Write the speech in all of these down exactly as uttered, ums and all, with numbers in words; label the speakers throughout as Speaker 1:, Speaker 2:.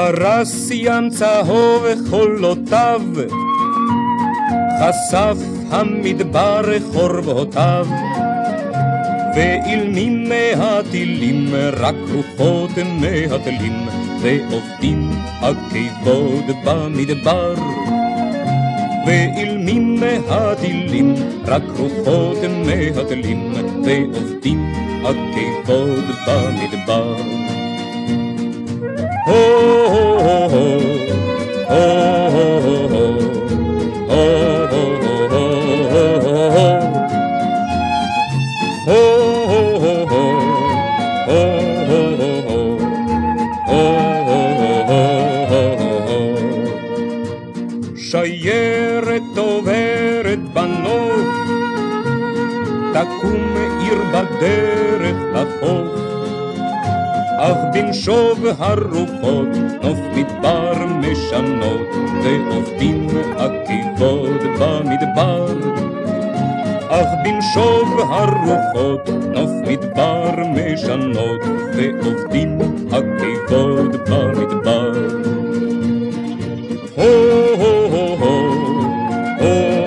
Speaker 1: פרס ים צהוב חולותיו, חשף המדבר חורבותיו, ואילמים מהטילים רק רוחות מהתלים, ועובדים הכבוד במדבר. ואילמים מהטילים רק רוחות מהתלים, ועובדים הכבוד במדבר. הו הו הו הו שיירת עוברת בנוף, תקום עיר בדרך לחוף, אך בנשוב הרוחות נוף מדבר משנות, ועובדים הכבוד במדבר. אך בנשוב הרוחות נוף מדבר משנות, ועובדים הכבוד במדבר. הו הו הו הו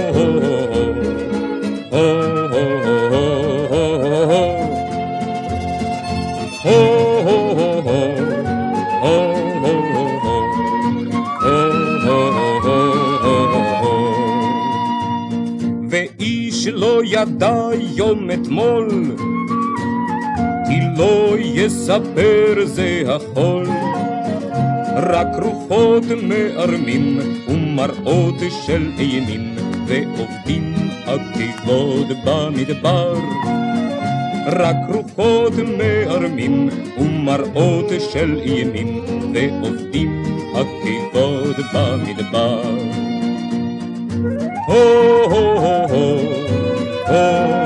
Speaker 1: ואיש לא ידע יום אתמול, כי לא יספר זה החול, רק רוחות מארמים ומראות של אימים, ועובדים הכבוד במדבר. רק רוחות מארמים ומראות של אימים, ועובדים הכבוד במדבר. הו הו הו הו